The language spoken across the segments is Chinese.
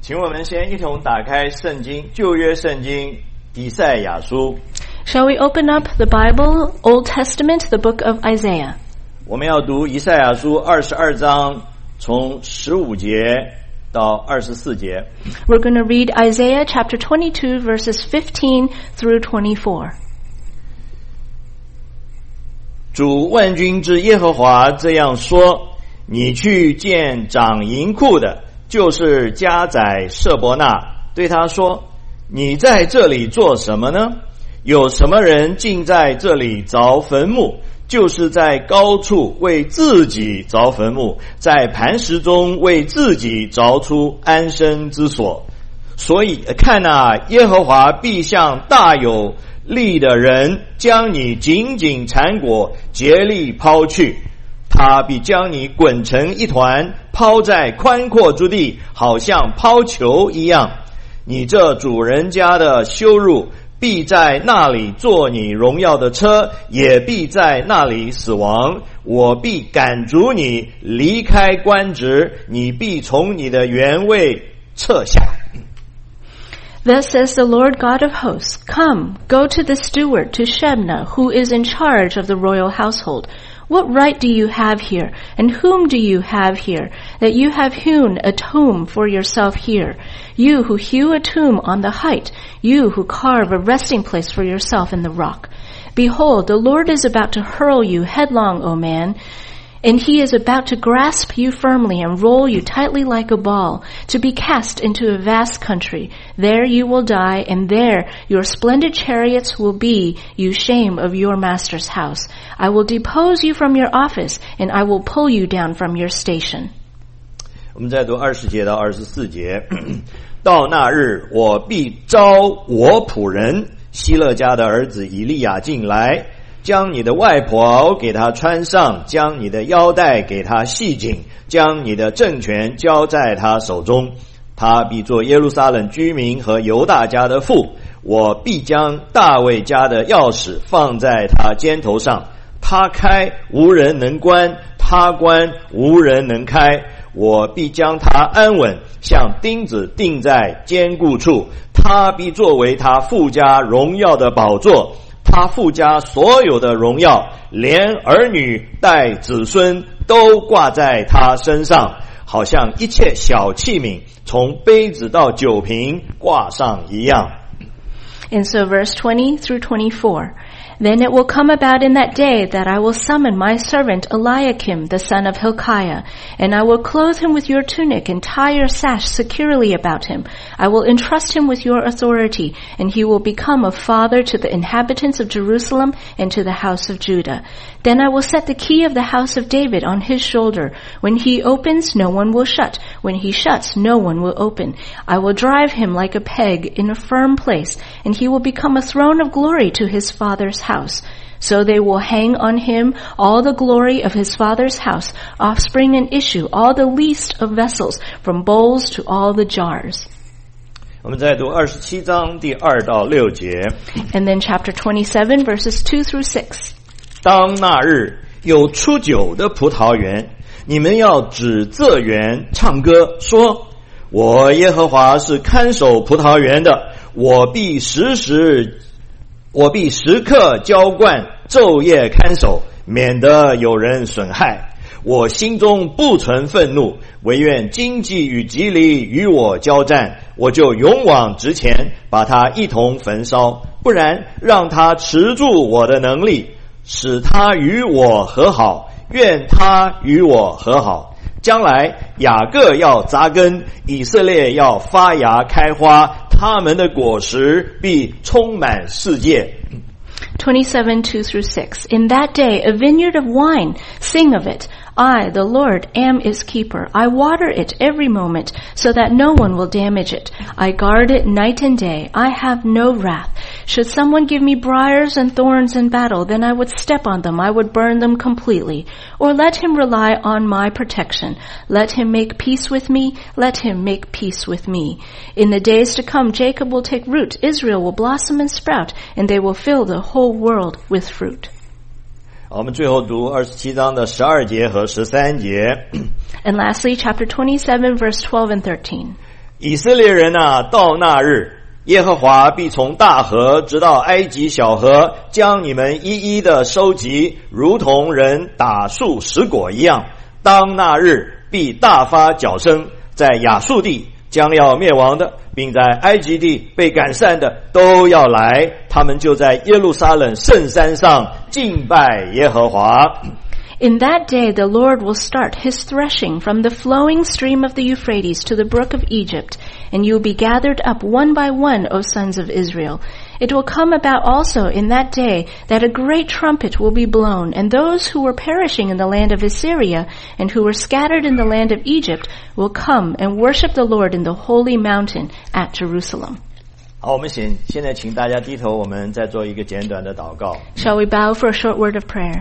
请我们先一同打开圣经，旧约圣经以赛亚书。 Shall we open up the Bible, Old Testament, the book of Isaiah? 我们要读以赛亚书22章，从15节到24节。 We're going to read Isaiah chapter 22, verses 15 through 24. 主万军之耶和华这样说：你去见掌银库的，就是家宰舍伯那，对他说：你在这里做什么呢？有什么人竟在这里凿坟墓？就是在高处为自己凿坟墓，在磐石中为自己凿出安身之所。所以看啊，耶和华必向大有力的人将你紧紧缠裹，竭力抛去。他必将你滚成一团，抛在宽阔之地，好像抛球一样。你这主人家的羞辱必在那里做你荣耀的车，也必在那里死亡。我必赶逐你离开官职，你必从你的原位撤下。 Thus says the Lord God of hosts, Come, go to the steward, to Shebna, who is in charge of the royal household. What right do you have here, and whom do you have here, that you have hewn a tomb for yourself here? You who hew a tomb on the height, you who carve a resting place for yourself in the rock. Behold, the Lord is about to hurl you headlong, O man, and he is about to grasp you firmly and roll you tightly like a ball, to be cast into a vast country. There you will die, and there your splendid chariots will be, you shame of your master's house. I will depose you from your office, and I will pull you down from your station. 我们再读20节到24节。到那日，我必招我仆人希勒家的儿子以利亚进来，将你的外袍给他穿上，将你的腰带给他系紧，将你的政权交在他手中。他必做耶路撒冷居民和犹大家的父。我必将大卫家的钥匙放在他肩头上，他开无人能关，他关无人能开。我必将他安稳，像钉子钉在坚固处。他必作为他父家荣耀的宝座，他父家所有的荣耀，连儿女带子孙都挂在他身上，好像一切小器皿从杯子到酒瓶挂上一样。 And so verse 20 through 24. Then it will come about in that day that I will summon my servant Eliakim, the son of Hilkiah, and I will clothe him with your tunic and tie your sash securely about him. I will entrust him with your authority, and he will become a father to the inhabitants of Jerusalem and to the house of Judah. Then I will set the key of the house of David on his shoulder. When he opens, no one will shut. When he shuts, no one will open. I will drive him like a peg in a firm place, and he will become a throne of glory to his father's house. So they will hang on him all the glory of his father's house, offspring and issue, all the least of vessels, from bowls to all the jars. 我们再读27章第2到6节。 And then chapter 27, verses 2 through 6. 当那日有出酒的葡萄园，你们要指这园唱歌，说：我耶和华是看守葡萄园的，我必时刻浇灌，昼夜看守，免得有人损害。我心中不存愤怒，惟愿荆棘与蒺藜与我交战，我就勇往直前，把它一同焚烧。不然，让他持住我的能力，使他与我和好，愿他与我和好。将来雅各要扎根，以色列要发芽开花，他们的果实必充满世界。 27, 2 through 6. In that day, a vineyard of wine, sing of it. I, the Lord, am its keeper. I water it every moment, so that no one will damage it. I guard it night and day. I have no wrath. Should someone give me briars and thorns in battle, then I would step on them. I would burn them completely. Or let him rely on my protection. Let him make peace with me. Let him make peace with me. In the days to come, Jacob will take root. Israel will blossom and sprout, and they will fill the whole world with fruit. 好，我们最后读27章的12节和13节。 And lastly, chapter 27, verse 12 and 13. 以色列人啊，到那日，耶和华必从大河直到埃及小河，将你们一一的收集，如同人打树拾果一样。当那日，必大发角声，在亚述地将要灭亡的，并在埃及地被赶散的都要来，他们就在耶路撒冷圣山上敬拜耶和华。 In that day the Lord will start his threshing from the flowing stream of the Euphrates to the brook of Egypt, and you will be gathered up one by one, O sons of Israel. It will come about also in that day that a great trumpet will be blown, and those who were perishing in the land of Assyria and who were scattered in the land of Egypt will come and worship the Lord in the holy mountain at Jerusalem. 好，我们现在请大家低头，我们再做一个简短的祷告。 Shall we bow for a short word of prayer?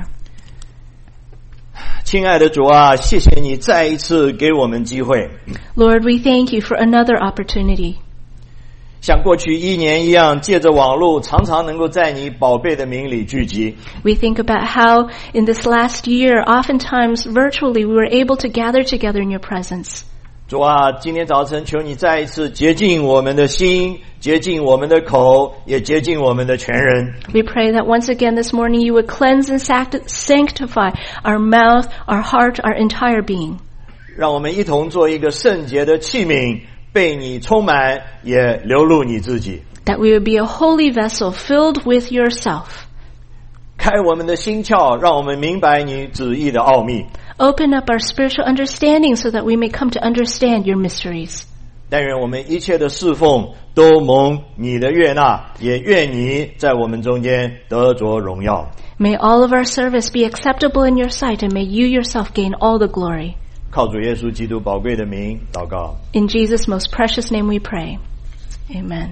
亲爱的主啊，谢谢你再一次给我们机会。 Lord, we thank you for another opportunity. 像过去一年一样，借着网络，常常能够在你宝贝的名里聚集。 We think about how in this last year, oftentimes virtually, we were able to gather together in your presence. 主啊，今天早晨求你再一次洁净我们的心，洁净我们的口，也洁净我们的全人。 We pray that once again this morning you would cleanse and sanctify our mouth, our heart, our entire being. 让我们一同做一个圣洁的器皿，被你充满，也流露你自己。 That we would be a holy vessel filled with yourself. 开我们的心窍，让我们明白你旨意的奥秘。 Open up our spiritual understanding so that we may come to understand your mysteries. 但愿我们一切的侍奉都蒙你的悦纳，也愿你在我们中间得着荣耀。 May all of our service be acceptable in your sight, and may you yourself gain all the glory. 靠主耶稣基督宝贵的名祷告。 In Jesus' most precious name we pray. Amen.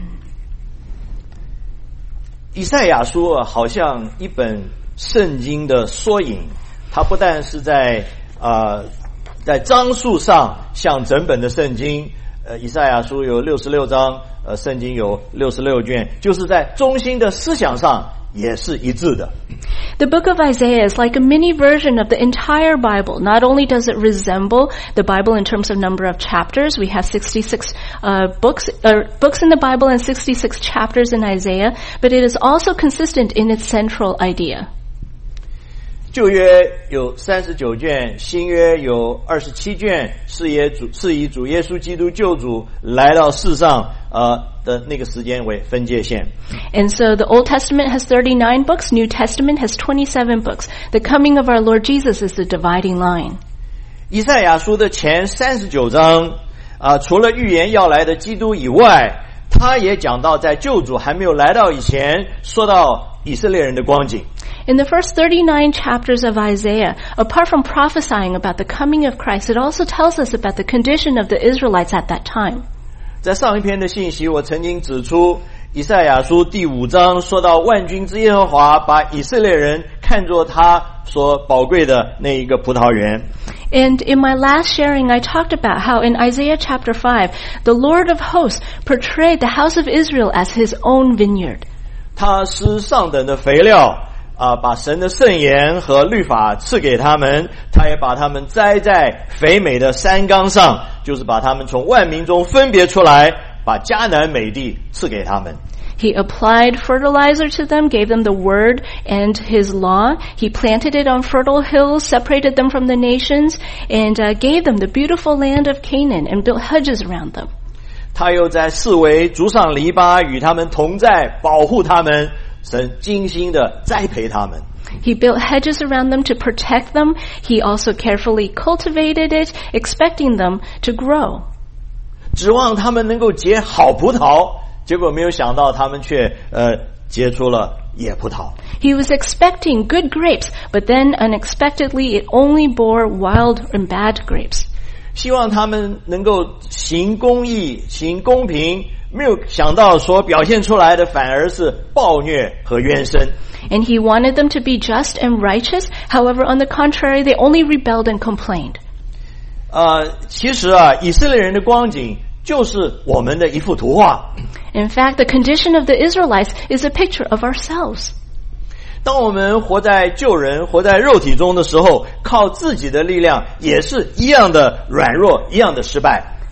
以赛亚书好像一本圣经的缩影，它不但是在章数上像整本的圣经，以赛亚书有66章，圣经有66卷，就是在中心的思想上也是一致的。 The book of Isaiah is like a mini version of the entire Bible. Not only does it resemble the Bible in terms of number of chapters, we have 66 books in the Bible and 66 chapters in Isaiah, but it is also consistent in its central idea. 旧约有39卷，新约有27卷，是以主耶稣基督救主来到世上的那个时间为分界线。 And so the Old Testament has 39 books, New Testament has 27 books. The coming of our Lord Jesus is the dividing line. 以赛亚书的前39章除了预言要来的基督以外，他也讲到在救主还没有来到以前，说到以色列人的光景。 In the first 39 chapters of Isaiah, apart from prophesying about the coming of Christ, it also tells us about the condition of the Israelites at that time. 在上一篇的信息，我曾经指出，以赛亚书第5章说到万军之耶和华把以色列人看作他所宝贵的那一个葡萄园。 And in my last sharing, I talked about how in Isaiah chapter 5, the Lord of hosts portrayed the house of Israel as his own vineyard. 他施上等的肥料把神的圣言和律法赐给他们，他也把他们栽在肥美的山冈上，就是把他们从万民中分别出来，把迦南美地赐给他们。 He applied fertilizer to them, gave them the word and his law. He planted it on fertile hills, separated them from the nations, and gave them the beautiful land of Canaan and built hedges around them. 他又在四围筑上篱笆，与他们同在，保护他们，神精心的栽培他们。 He built hedges around them to protect them. He also carefully cultivated it, expecting them to grow. 指望他们能够结好葡萄，结果没有想到他们却结出了野葡萄。 He was expecting good grapes, but then unexpectedly it only bore wild and bad grapes. 希望他们能够行公义、行公平，没有想到所表现出来的反而是暴虐和冤声。 And he wanted them to be just and righteous. However, on the contrary, they only rebelled and complained. 其实以色列人的光景就是我们的一幅图画。 In fact, the condition of the Israelites is a picture of ourselves. 当我们活在旧人、活在肉体中的时候，靠自己的力量也是一样的软弱，一样的失败。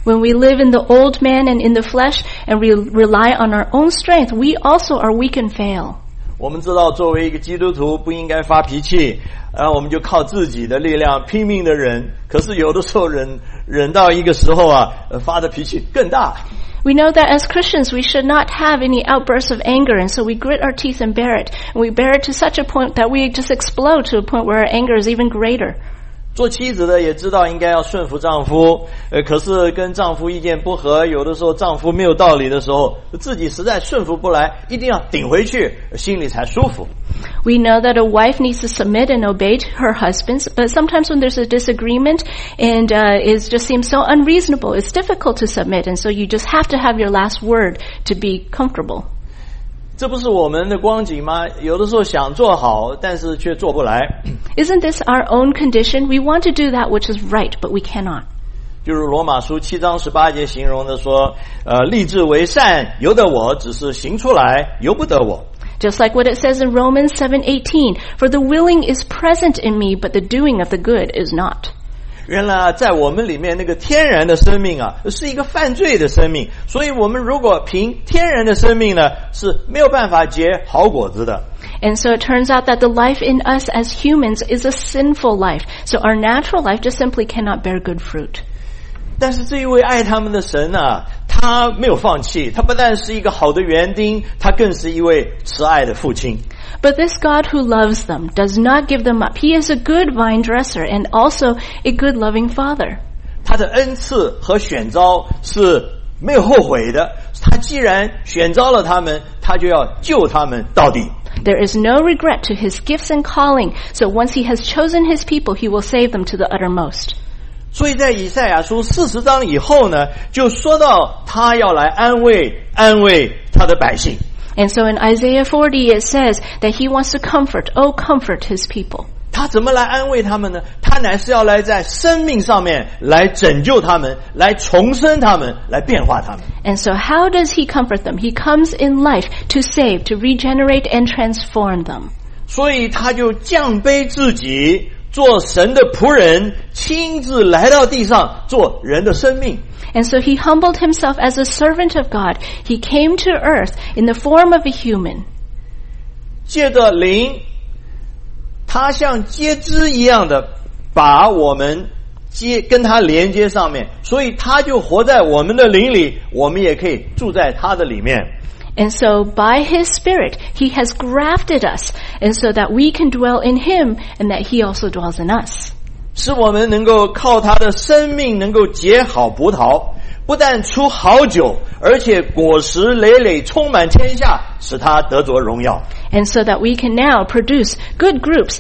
When we live in the old man and in the flesh and we rely on our own strength, we also are weak and fail. 我们知道作为一个基督徒不应该发脾气，我们就靠自己的力量拼命的忍，可是有的时候忍到一个时候发的脾气更大。 We know that as Christians we should not have any outbursts of anger, and so we grit our teeth and bear it. And we bear it to such a point that we just explode to a point where our anger is even greater. 做妻子的也知道应该要顺服丈夫，可是跟丈夫意见不合，有的时候丈夫没有道理的时候，自己实在顺服不来，一定要顶回去，心里才舒服。 We know that a wife needs to submit and obey her husbands, but sometimes when there's a disagreement and it just seems so unreasonable, it's difficult to submit, and so you just have to have your last word to be comfortable. 这不是我们的光景吗？有的时候想做好，但是却做不来。 Isn't this our own condition? We want to do that which is right, but we cannot. 就如罗马书7章18节形容的说，立志为善，由得我，只是行出来，由不得我。 Just like what it says in Romans 7:18, for the willing is present in me, but the doing of the good is not. 原来在我们里面那个天然的生命是一个犯罪的生命，所以我们如果凭天然的生命呢，是没有办法结好果子的。 And so it turns out that the life in us as humans is a sinful life. So our natural life just simply cannot bear good fruit. 但是这一位爱他们的神他没有放弃，他不但是一个好的园丁，他更是一位慈爱的父亲。 But this God who loves them does not give them up. He is a good vine dresser and also a good loving father. 他的恩赐和选召是没有后悔的，他既然选召了他们，他就要救他们到底。 There is no regret to his gifts and calling. So once he has chosen his people, he will save them to the uttermost. 所以在以赛亚书40章以后呢，就说到他要来安慰他的百姓。 And so in Isaiah 40 it says that he wants to comfort his people. 他怎么来安慰他们呢？他乃是要来在生命上面来拯救他们，来重生他们，来变化他们。 And so how does he comfort them? He comes in life to save, to regenerate and transform them. 所以他就降卑自己，做神的仆人，亲自来到地上做人的生命。 And so he humbled himself as a servant of God. He came to earth in the form of a human. 借着灵，他像接枝一样的把我们跟他连接上面，所以他就活在我们的灵里，我们也可以住在他的里面。 And so by his Spirit, he has grafted us, and so that we can dwell in him and that he also dwells in us. 使我们能够靠他的生命能够结好葡萄，不但出好酒，而且果实累累充满天下，使他得着荣耀。 And so that we can now produce good grapes,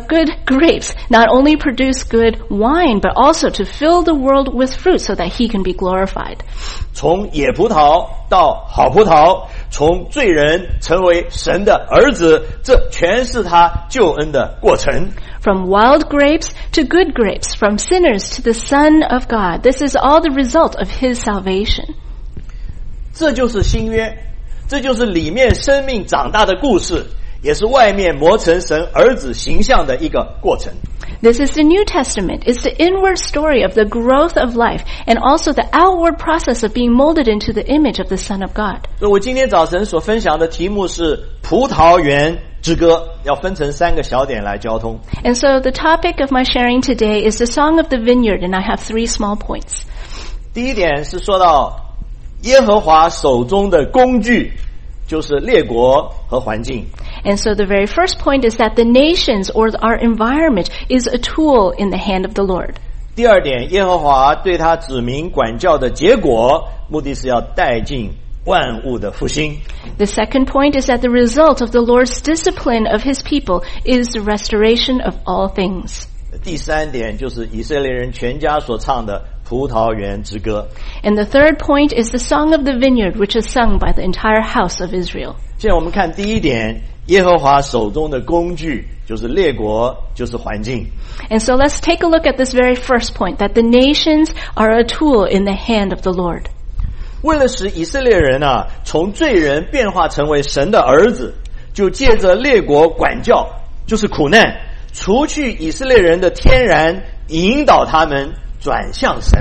not only produce good wine, but also to fill the world with fruit so that he can be glorified. 从野葡萄到好葡萄，从罪人成为神的儿子，这全是他救恩的过程。 From wild grapes to good grapes, from sinners to the Son of God. This is all the result of his salvation. 这就是新约，这就是里面生命长大的故事，也是外面磨成神儿子形象的一个过程。 This is the New Testament. It's the inward story of the growth of life and also the outward process of being molded into the image of the Son of God. 所以我今天早晨所分享的题目是葡萄园之歌，要分成3个小点来交通。 And so the topic of my sharing today is the Song of the Vineyard, and I have 3 small points. 第一点是说到耶和华手中的工具，就是列国和环境。 And so the very first point is that the nations or our environment is a tool in the hand of the Lord. 第二点，耶和华对他子民管教的结果，目的是要带进万物的复兴。 The second point is that the result of the Lord's discipline of his people is the restoration of all things. 第三点就是以色列人全家所唱的葡萄园之歌。 And the third point is the Song of the Vineyard, which is sung by the entire house of Israel. 现在我们看第一点，耶和华手中的工具就是列国，就是环境。 And so let's take a look at this very first point, that the nations are a tool in the hand of the Lord. 为了使以色列人从罪人变化成为神的儿子，就借着列国管教，就是苦难，除去以色列人的天然，引导他们转向神。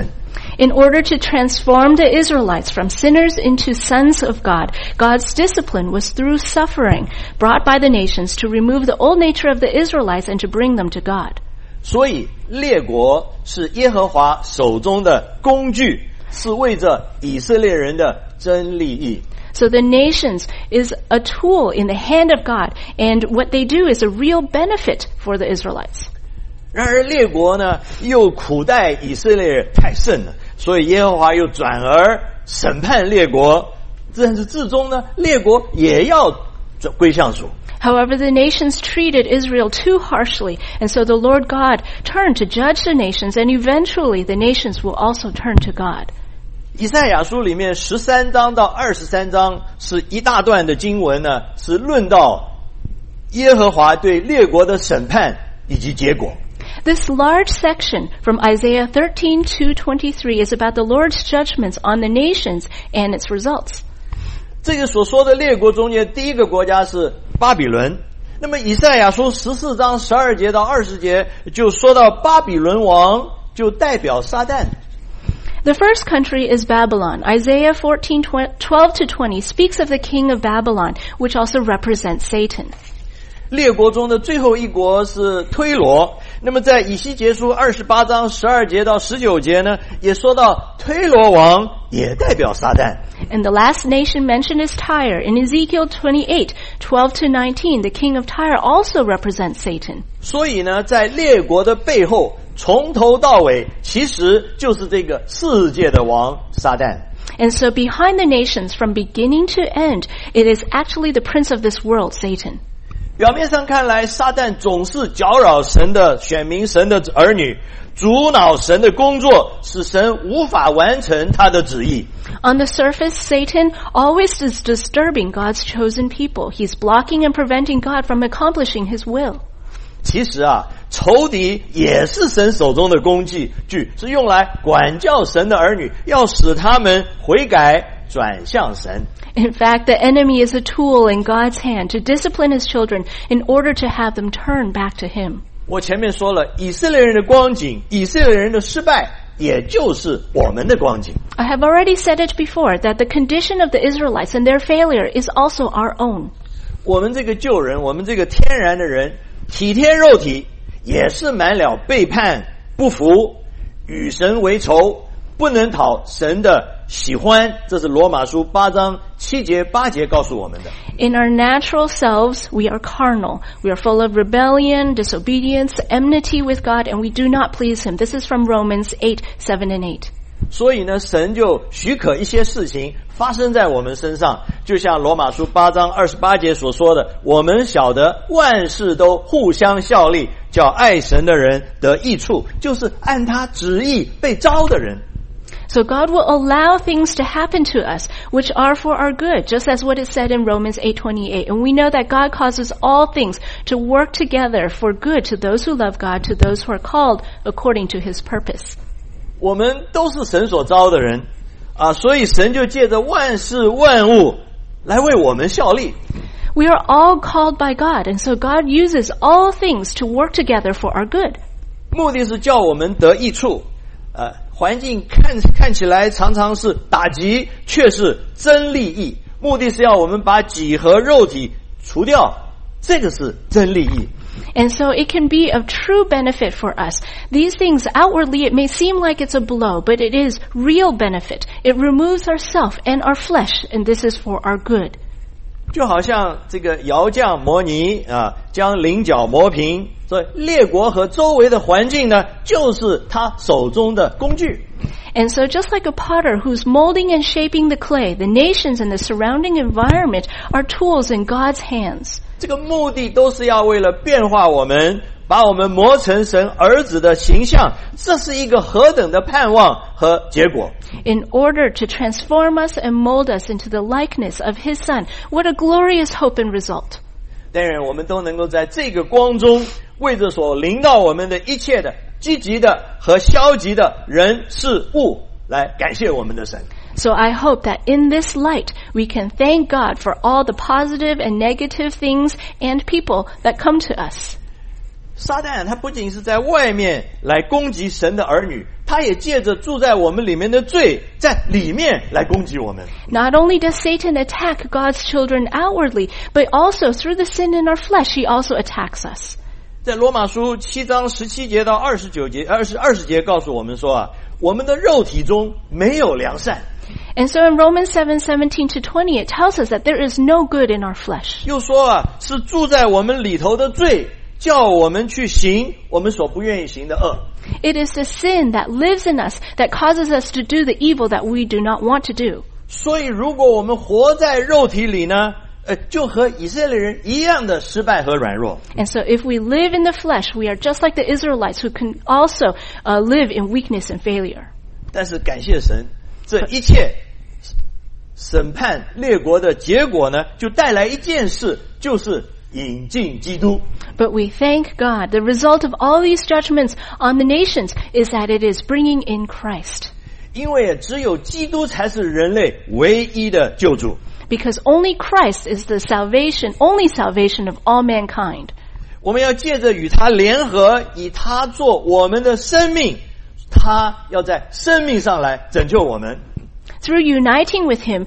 In order to transform the Israelites from sinners into sons of God, God's discipline was through suffering brought by the nations to remove the old nature of the Israelites and to bring them to God. 所以列国是耶和华手中的工具，是为着以色列人的真利益。 So the nations is a tool in the hand of God, and what they do is a real benefit for the Israelites. 然而列国呢，又苦待以色列人太甚了，所以耶和华又转而审判列国，但是至终呢，列国也要归向主。 However, the nations treated Israel too harshly, and so the Lord God turned to judge the nations, and eventually the nations will also turn to God. 以赛亚书里面13章到23章是一大段的经文呢，是论到耶和华对列国的审判以及结果。 This large section from Isaiah 13 to 23 is about the Lord's judgments on the nations and its results. 这个所说的列国中间，第一个国家是巴比伦。那么以赛亚书14章12节到20节就说到巴比伦王就代表撒旦。 The first country is Babylon. Isaiah 14:12 to 20 speaks of the king of Babylon, which also represents Satan. 列国中的最后一国是推罗。那么在以西结书28章12节到19节呢，也说到推罗王也代表撒旦。 And the last nation mentioned is Tyre. In Ezekiel 28:12 to 19, the king of Tyre also represents Satan. 所以呢，在列国的背后，从头到尾其实就是这个世界的王撒旦。 And so behind the nations, from beginning to end, it is actually the prince of this world, Satan. 表面上看来，撒旦总是搅扰神的选民、神的儿女，阻挠神的工作，使神无法完成他的旨意。 On the surface, Satan always is disturbing God's chosen people. He's blocking and preventing God from accomplishing his will. 其实啊，仇敌也是神手中的工具，是用来管教神的儿女，要使他们悔改转向神。 In fact, the enemy is a tool in God's hand to discipline his children in order to have them turn back to him. 我前面说了，以色列人的光景，以色列人的失败，也就是我们的光景。 I have already said it before that the condition of the Israelites and their failure is also our own. 我们这个旧人，我们这个天然的人，体贴肉体，也是满了背叛、不服、与神为仇，不能讨神的喜欢。这是罗马书8章7节8节告诉我们的。 In our natural selves, we are carnal. We are full of rebellion, disobedience, enmity with God, and we do not please him. This is from Romans 8:7 and 8. 所以呢，神就许可一些事情发生在我们身上，就像罗马书8章28节所说的，我们晓得万事都互相效力，叫爱神的人得益处，就是按他旨意被召的人。 So God will allow things to happen to us, which are for our good, just as what is said in Romans 8:28. And we know that God causes all things to work together for good to those who love God, to those who are called according to his purpose. 我们都是神所召的人啊，所以神就借着万事万物来为我们效力。 We are all called by God, and so God uses all things to work together for our good. 目的是叫我们得益处。环境看起来常常是打击，却是真利益。目的是要我们把己和肉体除掉，这个是真利益。 And so it can be of true benefit for us. These things, outwardly, it may seem like it's a blow, but it is real benefit. It removes ourself and our flesh, and this is for our good. 就好像这个窑匠磨泥啊，将棱角磨平，所以列国和周围的环境呢，就是他手中的工具。 And so just like a potter who's molding and shaping the clay, the nations and the surrounding environment are tools in God's hands. 这个目的都是要为了变化我们，把我们磨成神儿子的形象，这是一个何等的盼望和结果。 In order to transform us and mold us into the likeness of his Son, what a glorious hope and result. 当然我们都能够在这个光中，为着所临到我们的一切的积极的和消极的人事物来感谢我们的神。 So I hope that in this light, we can thank God for all the positive and negative things and people that come to us. 撒旦他不仅是在外面来攻击神的儿女， 他也借着住在我们里面的罪，在里面来攻击我们。 Not only does Satan attack God's children outwardly, but also through the sin in our flesh, he also attacks us. 在罗马书7章17节到29节20节告诉我们说我们的肉体中没有良善。 And so in Romans 7:17 to 20, it tells us that there is no good in our flesh. 又说是住在我们里头的罪，叫我们去行我们所不愿意行的恶。 It is the sin that lives in us that causes us to do the evil that we do not want to do. 所以如果我们活在肉体里呢，就和以色列人一样的失败和软弱。 And so if we live in the flesh, we are just like the Israelites who can also live in weakness and failure. 但是感谢神，这一切审判列国的结果呢，就带来一件事，就是引进基督。 But we thank God. The result of all these judgments on the nations is that it is bringing in Christ. 因为只有基督才是人类唯一的救主。 Because only Christ is the only salvation of all mankind. 我们要借着与他联合，以他做我们的生命，他要在生命上来拯救我们。 Through uniting with him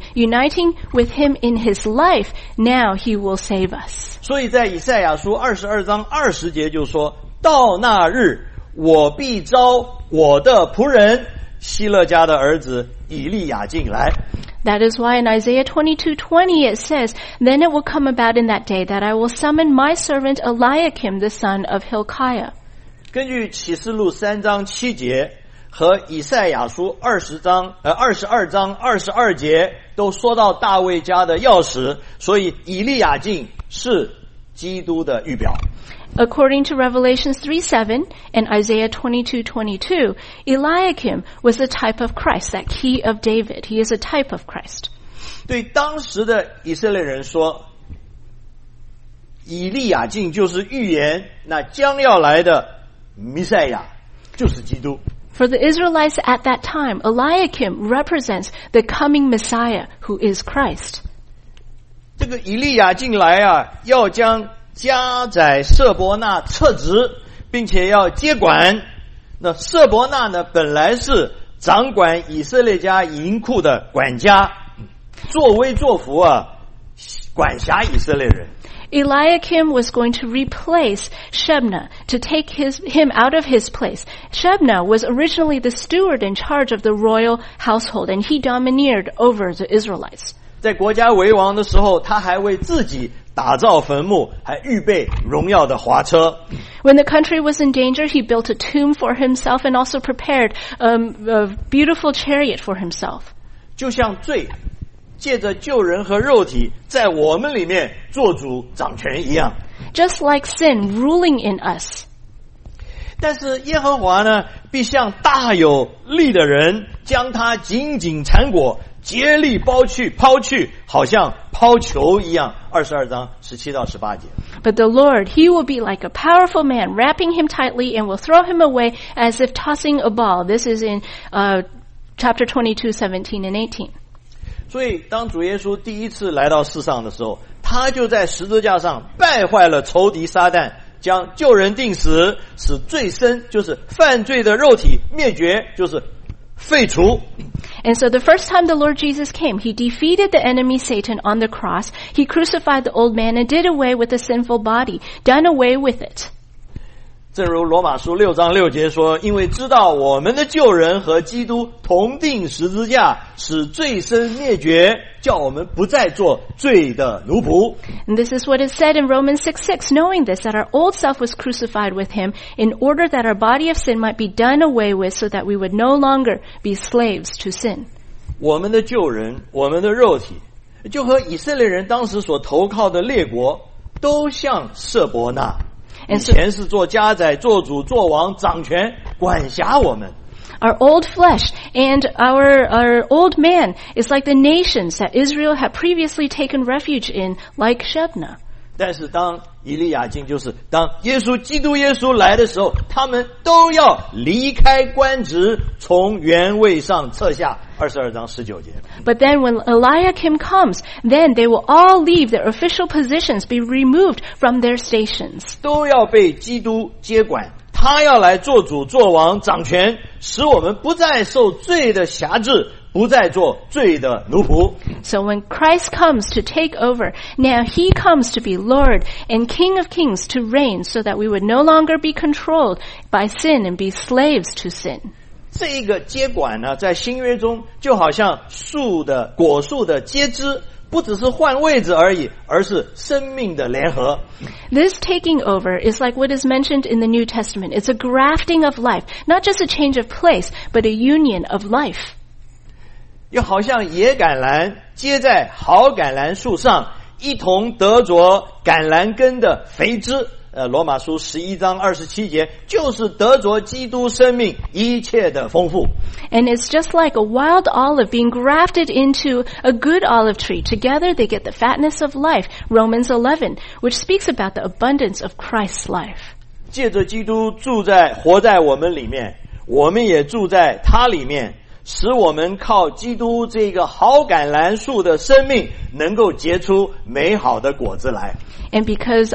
in his life, now he will save us. 所以在以赛亚书22章20节就说，到那日，我必召我的仆人希勒家的儿子以利亚敬来。 That is why in Isaiah 22:20 it says, Then it will come about in that day that I will summon my servant Eliakim, the son of Hilkiah. 根据启示录3章7节和以赛亚书22章22节都说到大卫家的钥匙，所以以利亚敬是基督的预表。 According to Revelations 3:7 and Isaiah 22:22, Eliakim was a type of Christ, that key of David. He is a type of Christ. 对当时的以色列人说，以利亚敬就是预言那将要来的弥赛亚，就是基督。 For the Israelites at that time, Eliakim represents the coming Messiah, who is Christ. 这个以利亚敬来要将家宰舍伯那撤职，并且要接管。那舍伯那呢，本来是掌管以色列家银库的管家，作威作福管辖以色列人。 Eliakim was going to replace Shebna, to take him out of his place. Shebna was originally the steward in charge of the royal household, and he domineered over the Israelites. 在国家为王的时候，他还为自己打造坟墓，还预备荣耀的华车。 When the country was in danger, he built a tomb for himself and also prepared a beautiful chariot for himself. 就像罪借着救人和肉体在我们里面做主掌权一样。 Just like sin ruling in us. 但是耶和华呢，必像大有力的人，将他紧紧缠裹，竭力抛去，好像抛球一样。22章17到18节。 But the Lord, he will be like a powerful man, wrapping him tightly and will throw him away as if tossing a ball. This is in chapter 22:17 and 18. 所以当主耶稣第一次来到世上的时候，他就在十字架上败坏了仇敌撒旦，将救人定死，使罪身，就是犯罪的肉体灭绝，就是废除。 And so the first time the Lord Jesus came, he defeated the enemy Satan on the cross. He crucified the old man and did away with the sinful body, done away with it. 正如罗马书6章6节说，因为知道我们的救人和基督同定十字架，使罪身灭绝，叫我们不再做罪的奴仆。 And this is what is said in Romans 6:6, knowing this, that our old self was crucified with him in order that our body of sin might be done away with, so that we would no longer be slaves to sin. 我们的救人，我们的肉体，就和以色列人当时所投靠的列国都像舍伯那，以前是做家宰、做主、做王、掌权、管辖我们。 Our old flesh and our old man is like the nations that Israel had previously taken refuge in, like Shebna. 但是当以利亚敬，就是当基督耶稣来的时候，他们都要离开官职，从原位上撤下。22章19节。 But then when Eliakim comes, then they will all leave their official positions, be removed from their stations. 都要被基督接管，他他要来做主做王掌权，使我们不再受罪的辖制，不再做罪的奴仆。 So when Christ comes to take over, now he comes to be Lord and King of Kings to reign so that we would no longer be controlled by sin and be slaves to sin. 这个接管呢，在新约中就好像果树的接枝，不只是换位置而已，而是生命的联合。 This taking over is like what is mentioned in the New Testament. It's a grafting of life, not just a change of place, but a union of life. 又好像野橄榄接在好橄榄树上，一同得着橄榄根的肥枝。罗马书11章27节就是得着基督生命一切的丰富。 And it's just like a wild olive being grafted into a good olive tree. Together they get the fatness of life, Romans 11, which speaks about the abundance of Christ's life. 借着基督活在我们里面，我们也住在他里面，使我们靠基督这个好橄榄树的生命能够结出美好的果子来。 And because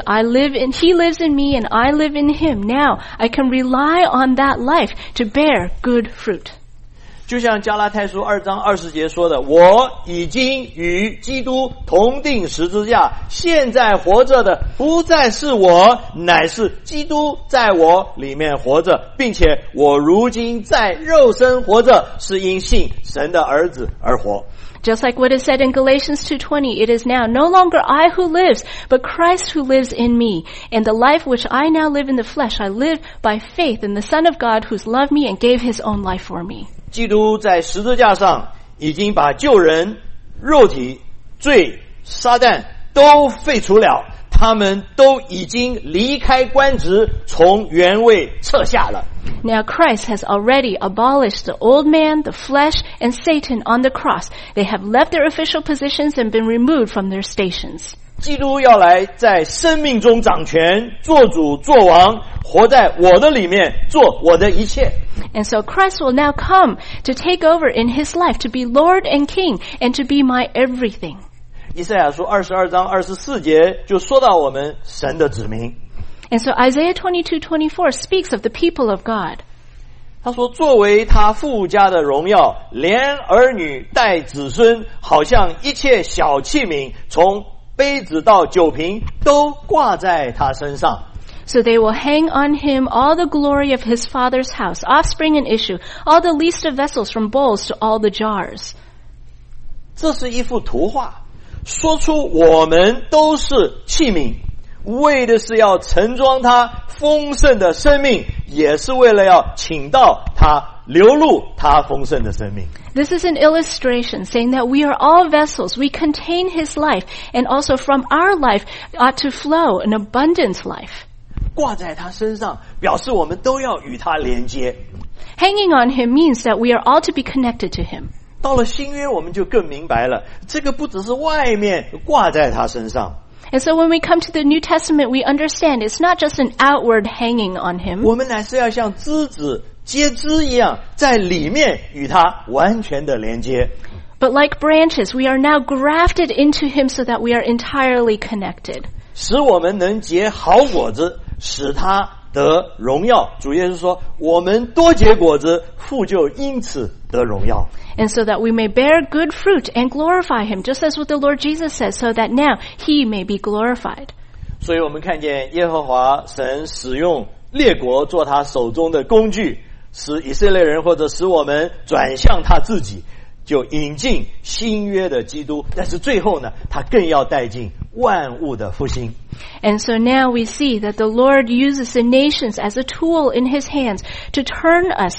he lives in me and I live in him, now I can rely on that life to bear good fruit. 就像加拉太书2章20节说的，我已经与基督同定十字架，现在活着的不再是我，乃是基督在我里面活着，并且我如今在肉身活着，是因信神的儿子而活。 Just like what is said in Galatians 2:20, it is now no longer I who lives, but Christ who lives in me. And the life which I now live in the flesh, I live by faith in the Son of God who's loved me and gave his own life for me. 基督在十字架上已经把旧人、肉体、罪、撒旦都废除了，他们都已经离开官职，从原位撤下了。 Now Christ has already abolished the old man, the flesh, and Satan on the cross. They have left their official positions and been removed from their stations. 基督要来在生命中掌权，做主做王，活在我的里面，做我的一切。 And so Christ will now come to take over in his life, to be Lord and King, and to be my everything. 以赛亚书22章24节就说到我们神的子民。 And so Isaiah 22:24 speaks of the people of God. 他说，作为他父家的荣耀，连儿女带子孙，好像一切小器皿，从杯子到酒瓶，都挂在他身上。 So they will hang on him all the glory of his father's house, offspring and issue, all the least of vessels from bowls to all the jars. 这是一幅图画，说出我们都是器皿，为的是要盛装他丰盛的生命，也是为了要请到他流露他丰盛的生命。 This is an illustration saying that we are all vessels. We contain his life, and also from our life ought to flow an abundant life. 挂在他身上，表示我们都要与他连接。 Hanging on him means that we are all to be connected to him. 到了新约，我们就更明白了，这个不只是外面挂在他身上。 And so when we come to the New Testament, we understand it's not just an outward hanging on him. 我们乃是要像枝子接枝一样，在里面与他完全的连接。 But like branches, we are now grafted into him so that we are entirely connected. 使我们能结好果子，使他得荣耀。主耶稣说，我们多结果子，父就因此得荣耀。 And so that we may bear good fruit and glorify him, just as what the Lord Jesus says, so that now he may be glorified. 所以我们看见耶和华神使用列国做他手中的工具，使以色列人或者使我们转向他自己，就引进新约的基督。但是最后呢，他更要带进万物的复兴。 And so now we see that the Lord uses the nations as a tool in his hands to turn us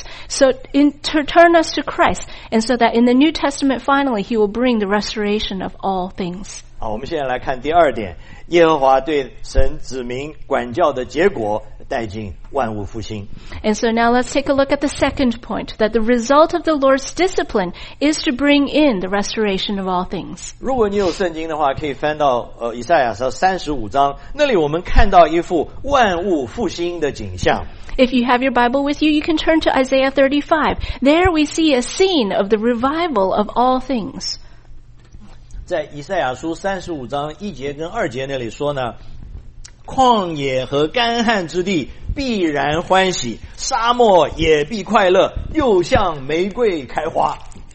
to Christ, and so that in the New Testament finally he will bring the restoration of all things. 好，我们现在来看第二点，耶和华对神子民管教的结果，带进万物复兴。 And so now let's take a look at the second point, that the result of the Lord's discipline is to bring in the restoration of all things. 如果你有圣经的话，可以翻到以赛亚书35章，那里我们看到一幅万物复兴的景象。 If you have your Bible with you, you can turn to Isaiah 35. There we see a scene of the revival of all things. 在以赛亚书35章1节跟2节那里说呢，旷野和干旱之地必然欢喜，沙漠也必快乐，又像玫瑰开花。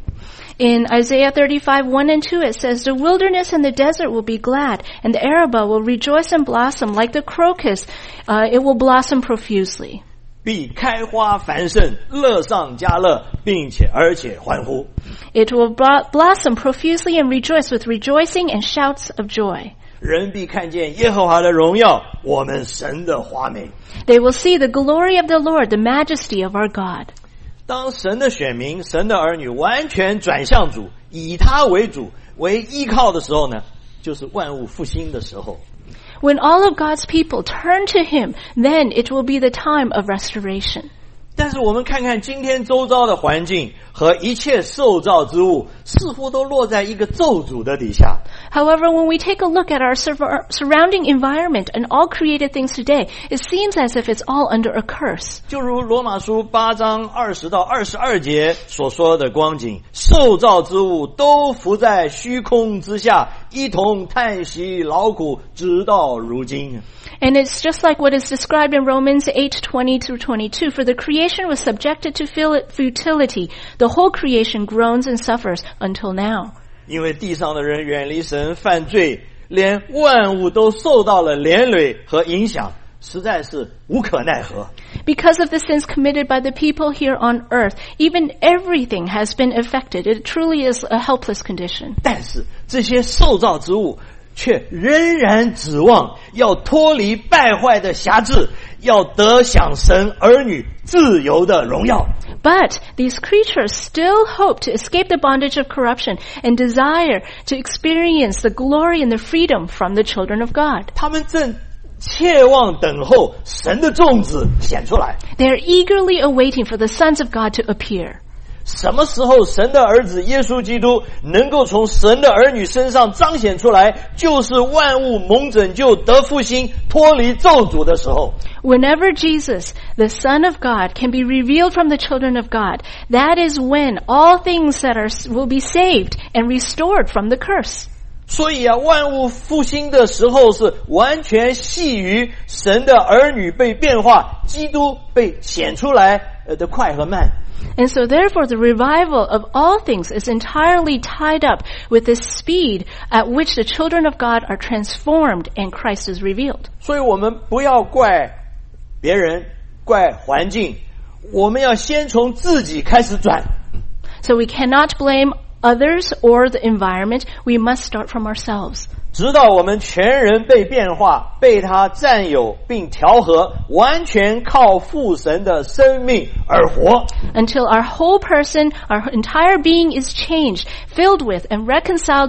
In Isaiah 35:1 and 2, it says, "The wilderness and the desert will be glad, and the Arabah will rejoice and blossom like the crocus. It will blossom profusely." 必开花繁盛，乐上加乐，而且欢呼。 It will blossom profusely and rejoice with rejoicing and shouts of joy. 人必看见耶和华的荣耀，我们神的华美。 They will see the glory of the Lord, the majesty of our God. 当神的选民、神的儿女完全转向主，以他为主、为依靠的时候呢，就是万物复兴的时候。 When all of God's people turn to Him, then it will be the time of restoration. 但是我们看看今天周遭的环境和一切受造之物，似乎都落在一个咒诅的底下。 However, when we take a look at our surrounding environment and all created things today, it seems as if it's all under a curse. 就如罗马书8章20到22节所说的光景，受造之物都伏在虚空之下，一同叹息劳苦，直到如今。 And it's just like what is described in Romans 8:20 through 22. For the creation was subjected to futility. The whole creation groans and suffers until now. 因为地上的人远离神犯罪，连万物都受到了连累和影响，实在是无可奈何。 Because of the sins committed by the people here on earth, even everything has been affected. It truly is a helpless condition. 但是这些受造之物却仍然指望要脱离败坏的辖制，要得享神儿女自由的荣耀。 But these creatures still hope to escape the bondage of corruption and desire to experience the glory and the freedom from the children of God. 他们正切望等候神的种子显出来。 They are eagerly awaiting for the sons of God to appear. 什么时候神的儿子耶稣基督能够从神的儿女身上彰显出来，就是万物蒙拯救得复兴脱离咒诅的时候。 Whenever Jesus, the Son of God, can be revealed from the children of God, that is when all things will be saved and restored from the curse. 所以万物复兴的时候是完全系于神的儿女被变化，基督被显出来的快和慢。 And so therefore the revival of all things is entirely tied up with the speed at which the children of God are transformed and Christ is revealed. 所以我们不要怪别人，怪环境，我们要先从自己开始转。 So we cannot blame others or the environment. We must start from ourselves. 直到我们全人被变化，被他占有并调和，完全靠父神的生命而活。 Until our whole person, our entire being is changed, filled with and reconciled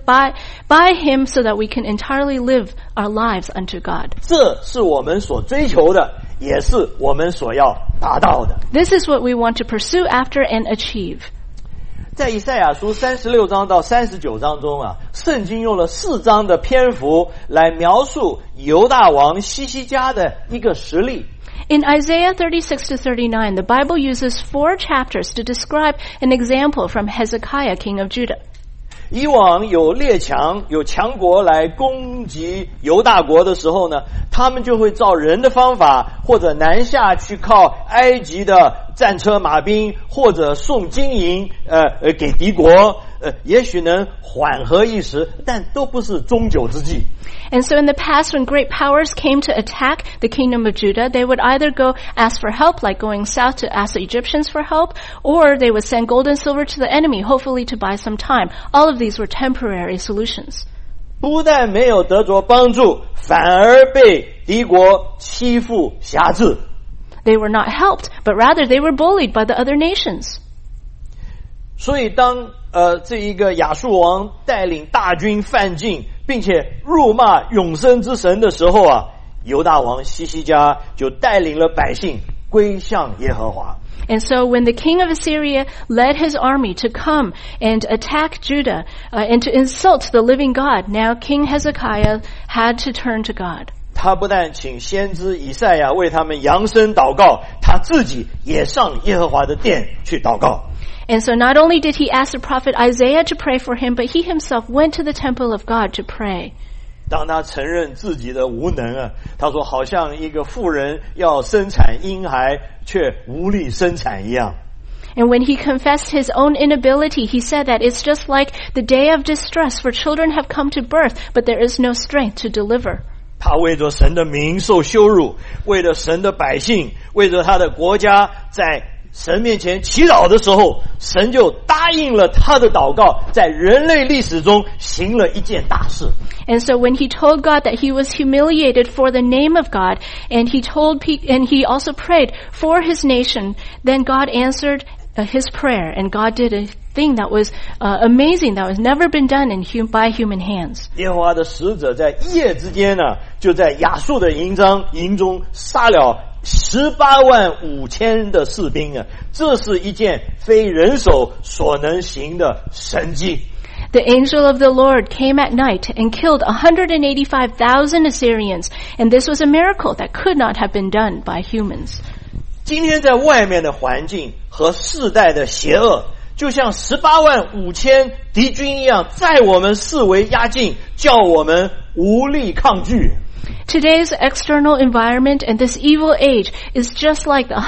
by Him so that we can entirely live our lives unto God. 这是我们所追求的，也是我们所要达到的。 This is what we want to pursue after and achieve. 在以赛亚书36章到39章中圣经用了4章的篇幅来描述犹大王西西家的一个实例。 In Isaiah 36 to 39, the Bible uses 4 chapters to describe an example from Hezekiah, king of Judah. 以往有列强、有强国来攻击犹大国的时候呢，他们就会照人的方法，或者南下去靠埃及的战车马兵，或者送金银给敌国，也许能缓和一时，但都不是终久之计。 And so in the past, when great powers came to attack the kingdom of Judah, they would either go ask for help, like going south to ask the Egyptians for help, or they would send gold and silver to the enemy, hopefully to buy some time. All of these were temporary solutions. 不但没有得着帮助，反而被敌国欺负辖制。 They were not helped, but rather they were bullied by the other nations. 所以当这一个亚述王带领大军犯境，并且辱骂永生之神的时候犹大王西西家就带领了百姓归向耶和华。 And so when the king of Assyria led his army to come and attack Judah and to insult the living God, now King Hezekiah had to turn to God. 他不但请先知以赛亚为他们扬声祷告，他自己也上耶和华的殿去祷告。 And so not only did he ask the prophet Isaiah to pray for him, but he himself went to the temple of God to pray. 当他承认自己的无能啊，他说好像一个妇人要生产婴孩却无力生产一样。 And when he confessed his own inability, he said that it's just like the day of distress, for children have come to birth, but there is no strength to deliver. 他为着神的名受羞辱，为了神的百姓，为着他的国家，在神面前祈祷的时候，神就答应了他的祷告，在人类历史中行了一件大事。 And so when he told God that he was humiliated for the name of God, and he also prayed for his nation, then God answered his prayer, and God did a thing that was amazing, that was never been done by human hands. 耶和华的使者在一夜之间呢，就在亚述的营中杀了185000的士兵啊！这是一件非人手所能行的神迹。 The angel of the Lord came at night and killed 185,000 Assyrians, and this was a miracle that could not have been done by humans. 今天在外面的环境和世代的邪恶，就像185000敌军一样，在我们视为压境，叫我们无力抗拒。 Today's external environment and this evil age is just like the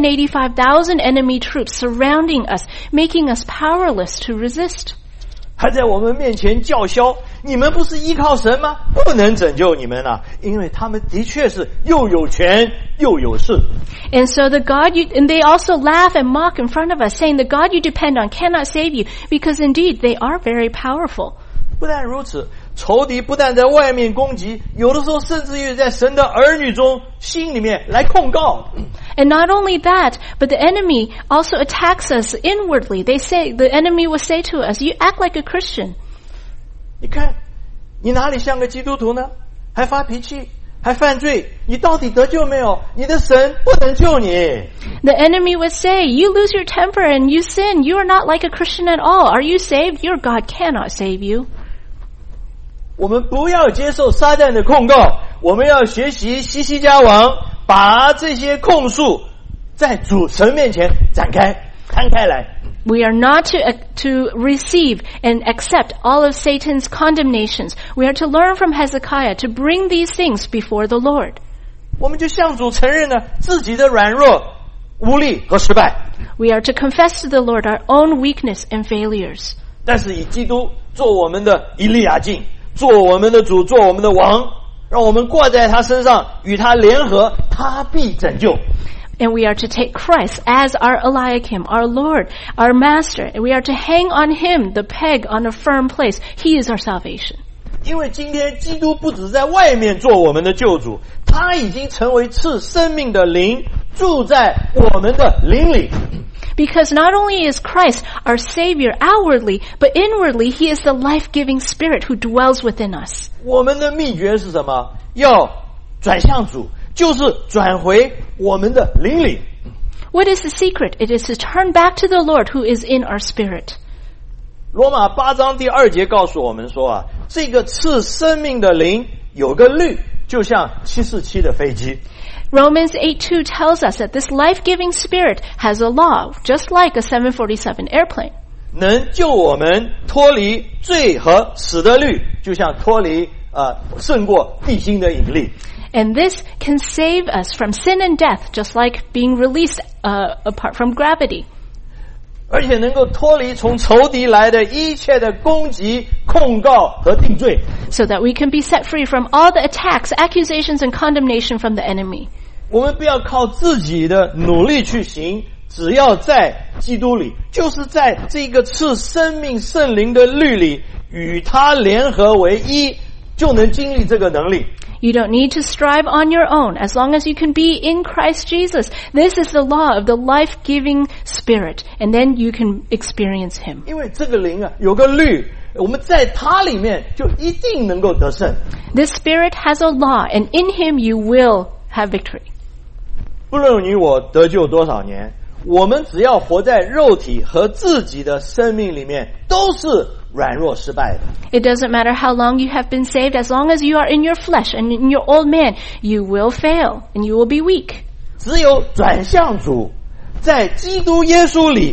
185,000 enemy troops surrounding us, making us powerless to resist. 还在我们面前叫嚣，你们不是依靠神吗？不能拯救你们啊，因为他们的确是又有权又有势。 And so and they also laugh and mock in front of us, saying the God you depend on cannot save you, because indeed they are very powerful. 不但如此，仇敌不但在外面攻击，有的时候甚至于在神的儿女中心里面来控告。 And not only that, but the enemy also attacks us inwardly. The enemy will say to us, you act like a Christian. 你看，你哪里像个基督徒呢？还发脾气，还犯罪，你到底得救没有？你的神不能救你。 The enemy would say, you lose your temper and you sin. You are not like a Christian at all. Are you saved? Your God cannot save you. 我们不要接受撒旦的控告，我们要学习西西家王，把这些控诉在主神面前展开，摊开来。 We are not to receive and accept all of Satan's condemnations. We are to learn from Hezekiah to bring these things before the Lord. 我们就向主承认了自己的软弱、无力和失败。 We are to confess to the Lord our own weakness and failures. 但是以基督做我们的以利亚敬，做我们的主，做我们的王，让我们挂在他身上，与他联合，他必拯救。 And we are to take Christ as our Eliakim, our Lord, our Master. And we are to hang on him, the peg on a firm place. He is our salvation. 因为今天基督不只在外面做我们的救主，他已经成为赐生命的灵，住在我们的灵里。 Because not only is Christ our Savior outwardly, but inwardly he is the life-giving Spirit who dwells within us. 我们的秘诀是什么？要转向主，就是转回我们的灵里。 What is the secret? It is to turn back to the Lord who is in our spirit. 罗马8章第2节告诉我们说啊，这个赐生命的灵有个律，就像747的飞机。 Romans 8:2 tells us that this life-giving Spirit has a law, just like a 747 airplane. 能救我们脱离罪和死的律，就像脱离胜过地心的引力。 And this can save us from sin and death, just like being released apart from gravity. 而且能够脱离从仇敌来的一切的攻击、控告和定罪。 So that we can be set free from all the attacks, accusations, and condemnation from the enemy. 我们不要靠自己的努力去行，只要在基督里，就是在这个赐生命圣灵的律里，与他联合为一，就能经历这个能力。 You don't need to strive on your own. As long as you can be in Christ Jesus, this is the law of the life-giving Spirit, and then you can experience Him. 因为这个灵啊，有个律，我们在他里面就一定能够得胜。 This Spirit has a law, and in Him you will have victory. 不论你我得救多少年，我们只要活在肉体和自己的生命里面，都是软弱失败的。 It doesn't matter how long you have been saved, as long as you are in your flesh and in your old man, you will fail and you will be weak. 只有转向主，在基督耶稣里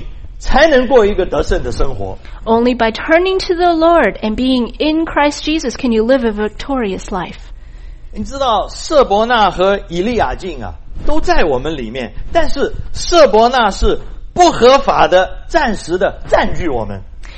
才能过一个得胜的生活。 Only by turning to the Lord and being in Christ Jesus can you live a victorious life. 你知道舍伯那和以利亚敬啊都在我们里面，但是舍伯那是不合法的暂时的占据我们。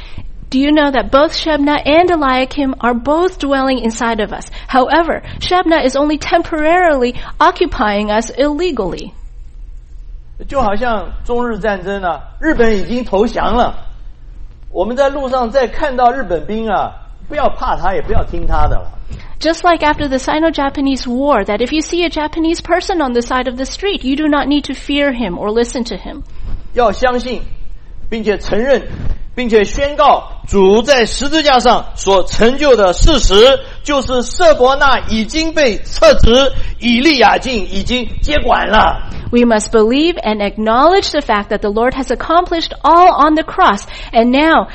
Do you know that both Shebna and Eliakim are both dwelling inside of us? However, Shebna is only temporarily occupying us illegally. 就好像中日战争啊，日本已经投降了，我们在路上再看到日本兵啊，不要怕他，也不要听他的了。 Just like after the Sino-Japanese War, that if you see a Japanese person on the side of the street, you do not need to fear him or listen to him. 要相信，并且承认，并且宣告主在十字架上所成就的事实，就是舍伯那已经被撤职，以利亚敬已经接管了。 We must believe and acknowledge the fact that the Lord has accomplished all on the cross. And now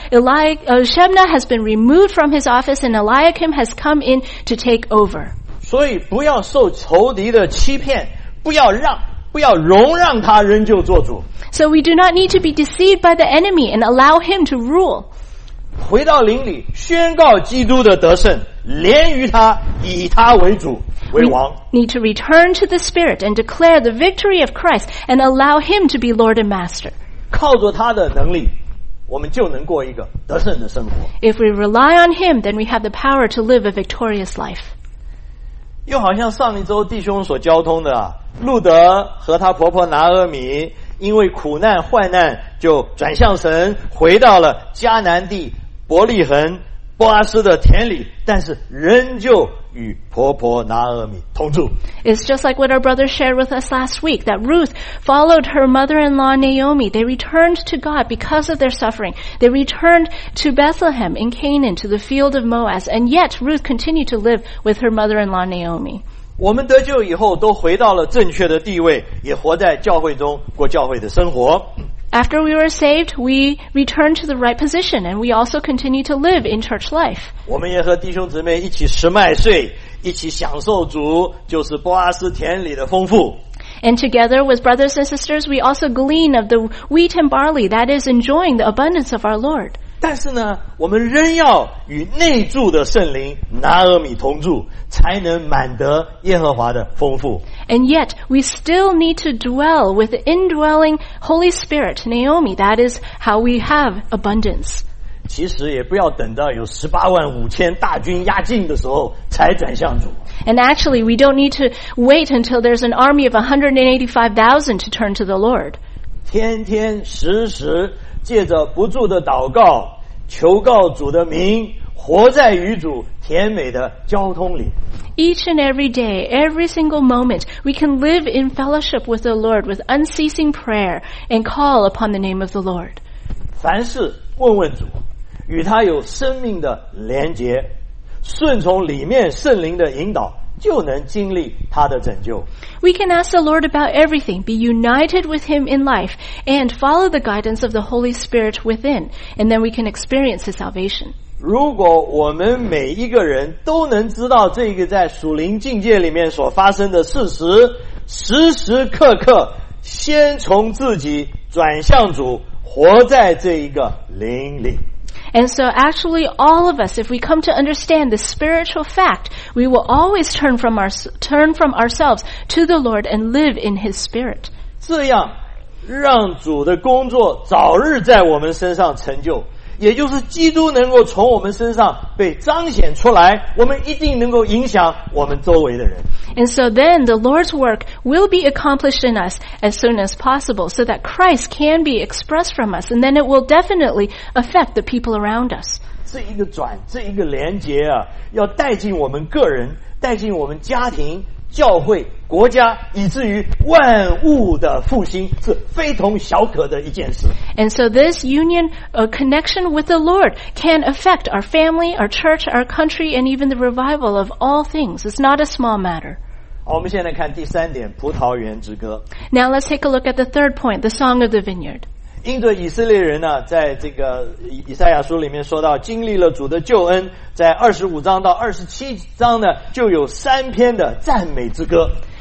Shebna has been removed from his office and Eliakim has come in to take over. 所以不要受仇敌的欺骗，不要容让他仍旧做主。 So we do not need to be deceived by the enemy and allow him to rule. 回到灵里，宣告基督的得胜，连于他，以他为主为王。 We need to return to the Spirit and declare the victory of Christ and allow him to be Lord and Master. 靠着他的能力，我们就能过一个得胜的生活。 If we rely on him, then we have the power to live a victorious life. 又好像上一周弟兄所交通的啊，路德和他婆婆拿俄米因为苦难患难，就转向神，回到了迦南地伯利恒波阿斯的田里，但是仍旧与婆婆拿俄米同住。 It's just like what our brother shared with us last week, that Ruth followed her mother-in-law Naomi. They returned to God because of their suffering. They returned to Bethlehem in Canaan, to the field of Moaz, and yet Ruth continued to live with her mother-in-law Naomi. 我们得救以后都回到了正确的地位，也活在教会中过教会的生活。 After we were saved, we returned to the right position, and we also continue to live in church life. 我们也和弟兄姊妹一起吃麦穗，一起享受主就是波阿斯田里的丰富。 And together with brothers and sisters, we also glean of the wheat and barley, that is, enjoying the abundance of our Lord. 但是呢，我们仍要与内住的圣灵拿俄米同住，才能满得耶和华的丰富。 And yet, we still need to dwell with the indwelling Holy Spirit, Naomi. That is how we have abundance. 其实也不要等到有185000大军压境的时候才转向主。 And actually, we don't need to wait until there's an army of 185,000 to turn to the Lord. 天天时时借着不住的祷告，求告主的名，活在与主甜美的交通里。 Each and every day, every single moment, we can live in fellowship with the Lord with unceasing prayer and call upon the name of the Lord. 凡事问问主，与他有生命的连结，顺从里面圣灵的引导，就能经历他的拯救。 We can ask the Lord about everything, be united with him in life, and follow the guidance of the Holy Spirit within, and then we can experience his salvation. 如果我们每一个人都能知道这个在属灵境界里面所发生的事实，时时刻刻先从自己转向主，活在这一个灵里。 And so actually all of us, if we come to understand the spiritual fact, we will always turn from ourselves to the Lord and live in his spirit. 这样让主的工作早日在我们身上成就，也就是基督能够从我们身上被彰显出来，我们一定能够影响我们周围的人。 And so then the Lord's work will be accomplished in us as soon as possible so that Christ can be expressed from us, and then it will definitely affect the people around us. 这一个连结啊，要带进我们个人，带进我们家庭、教会、国家，以至于万物的复兴，是非同小可的一件事。 And so this union, connection with the Lord can affect our family, our church, our country, and even the revival of all things. It's not a small matter. 好，我们现在看第3点，葡萄园之歌。 Now let's take a look at the third point, the Song of the Vineyard. 因着以色列人呢，在这个以赛亚书里面说到，经历了主的救恩，在25章到27章呢，就有3篇的赞美之歌。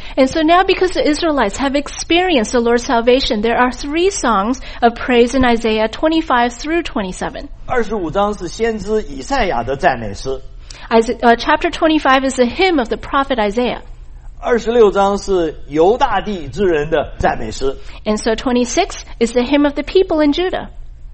And so now because the Israelites have experienced the Lord's salvation, there are 3 songs of praise in Isaiah 25 through 27. 25章是先知以赛亚的赞美诗， Chapter 25 is the hymn of the prophet Isaiah. 26章是犹大地之人的赞美诗， And so 26 is the hymn of the people in Judah.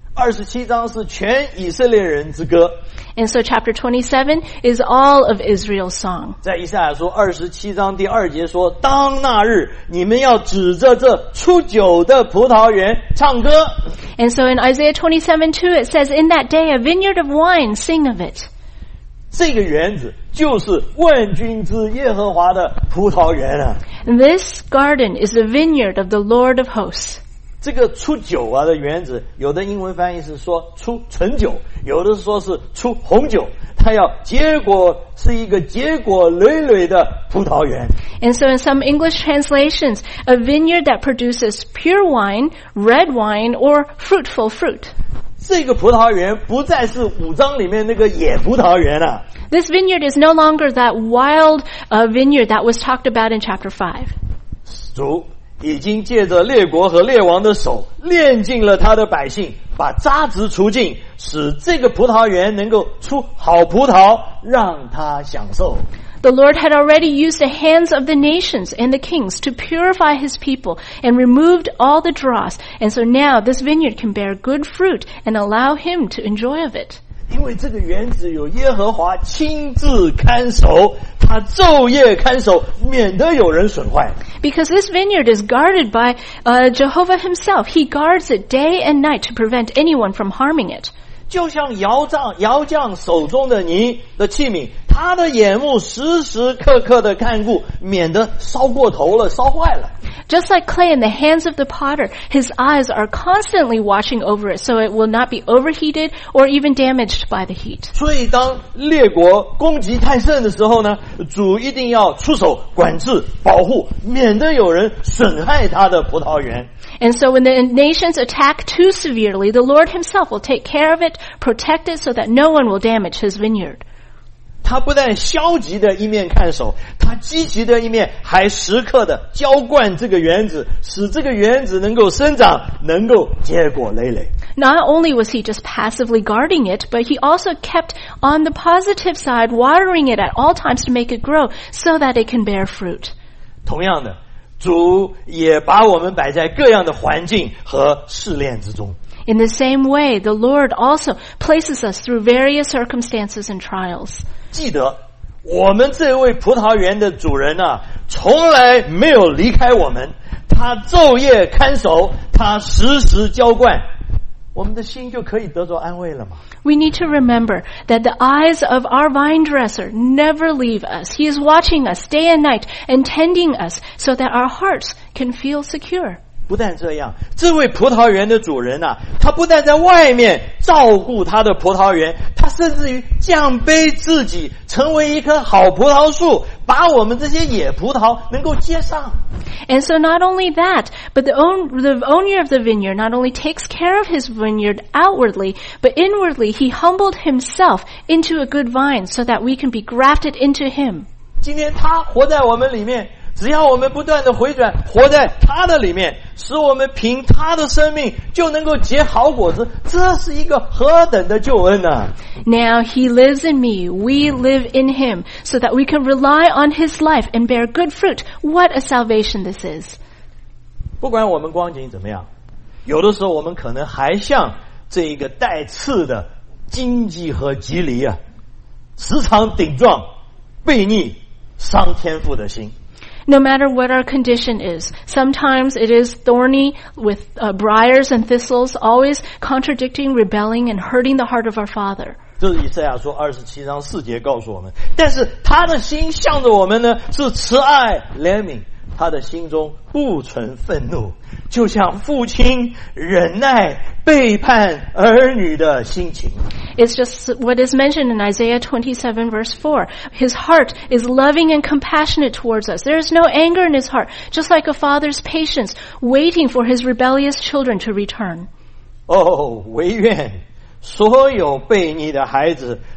27章是全以色列人之歌。 And so chapter 27 is all of Israel's song. 在以赛亚书27章第2节说，当那日你们要指着这出酒的葡萄园唱歌。 And so in Isaiah 27:2 it says, In that day a vineyard of wine, sing of it. 这个园子就是万军之耶和华的葡萄园啊。 This garden is the vineyard of the Lord of hosts. 这个出酒啊的园子，有的英文翻译是说出纯酒，有的是说是出红酒，它要结果是一个结果累累的葡萄园。 And so in some English translations, a vineyard that produces pure wine, red wine, or fruitful fruit. 这个葡萄园不再是5章里面那个野葡萄园啊。 This vineyard is no longer that wild vineyard that was talked about in chapter 5. 主已经借着列国和列王的手炼尽了他的百姓，把渣滓除尽，使这个葡萄园能够出好葡萄，让他享受。 The Lord had already used the hands of the nations and the kings to purify his people and removed all the dross. And so now this vineyard can bear good fruit and allow him to enjoy of it. 因为这个园子有耶和华亲自看守，他昼夜看守，免得有人损坏。 Because this vineyard is guarded by Jehovah himself. He guards it day and night to prevent anyone from harming it. 就像窑匠手中的泥的器皿，他的眼目时时刻刻的看顾，免得烧过头了，烧坏了。 Just like clay in the hands of the potter, his eyes are constantly watching over it so it will not be overheated or even damaged by the heat. 所以当列国攻击太盛的时候呢，主一定要出手管制保护，免得有人损害他的葡萄园。 And so when the nations attack too severely, the Lord himself will take care of it, protect it so that no one will damage his vineyard. 他不但消极的一面看守，他积极的一面还时刻的浇灌这个园子，使这个园子能够生长，能够结果累累。 Not only was he just passively guarding it, but he also kept on the positive side, watering it at all times to make it grow so that it can bear fruit. 同样的，主也把我们摆在各样的环境和试炼之中。 In the same way, the Lord also places us through various circumstances and trials. 记得，我们这位葡萄园的主人啊，从来没有离开我们，他昼夜看守，他时时浇灌，我们的心就可以得着安慰了吗？ We need to remember that the eyes of our vine dresser never leave us. He is watching us day and night and tending us so that our hearts can feel secure. 不但这样，这位葡萄园的主人啊，他不但在外面照顾他的葡萄园，他甚至于降卑自己，成为一棵好葡萄树，把我们这些野葡萄能够接上。 And so not only that, but the owner of the vineyard not only takes care of his vineyard outwardly, but inwardly he humbled himself into a good vine so that we can be grafted into him. 今天他活在我们里面，只要我们不断的回转，活在他的里面，使我们凭他的生命就能够结好果子，这是一个何等的救恩啊！ Now he lives in me, we live in him, so that we can rely on his life and bear good fruit. What a salvation this is. 不管我们光景怎么样，有的时候我们可能还像这一个带刺的荆棘和棘藜啊，时常顶撞、悖逆、伤天父的心。 No matter what our condition is, sometimes it is thorny with briars and thistles, always contradicting, rebelling, and hurting the heart of our Father. 这是以赛亚书27章4节告诉我们，但是他的心向着我们呢，是慈爱怜悯，他的心中不存愤怒，就像父亲忍耐背叛儿女的心情。 It's just what is mentioned in Isaiah 27 verse 4. His heart is loving and compassionate towards us. There is no anger in his heart, just like a father's patience, waiting for his rebellious children to return. 哦，惟愿所有悖逆的孩子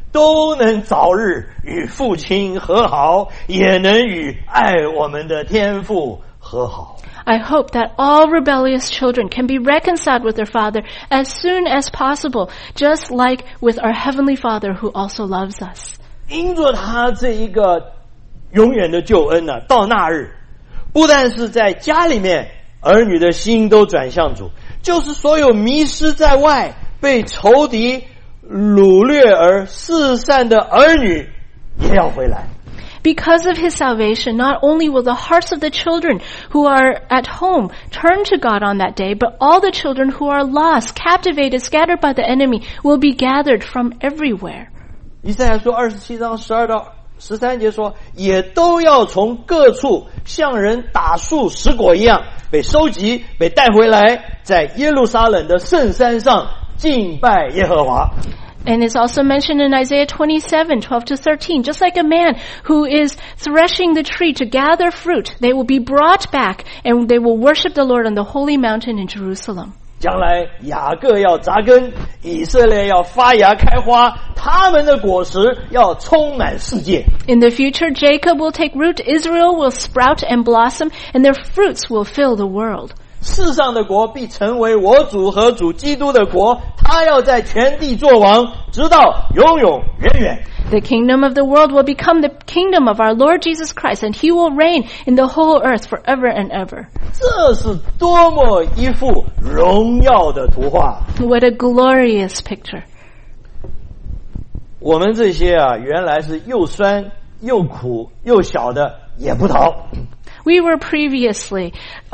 都能早日与父亲和好，也能与爱我们的天父和好。 I hope that all rebellious children can be reconciled with their father as soon as possible, just like with our Heavenly Father who also loves us. 因着他这一个永远的救恩呢，到那日，不但是在家里面儿女的心都转向主，就是所有迷失在外被仇敌掳掠而四散的儿女也要回来。 Because of his salvation, not only will the hearts of the children who are at home turn to God on that day, but all the children who are lost, captivated, scattered by the enemy will be gathered from everywhere. 以赛亚书27章12到13节说，也都要从各处像人打树拾果一样被收集，被带回来，在耶路撒冷的圣山上敬拜耶和华。 And it's also mentioned in Isaiah 27:12-13, just like a man who is threshing the tree to gather fruit, they will be brought back and they will worship the Lord on the holy mountain in Jerusalem. 将来雅各要扎根，以色列要发芽开花，他们的果实要充满世界。 In the future, Jacob will take root, Israel will sprout and blossom, and their fruits will fill the world. 世上的国必成为我主和主基督的国，他要在全地作王，直到永永远远。 The kingdom of the world will become the kingdom of our Lord Jesus Christ, and he will reign in the whole earth forever and ever. 这是多么一幅荣耀的图画！ What a glorious picture. 我们这些原来是又酸又苦又小的野葡萄。 We were previously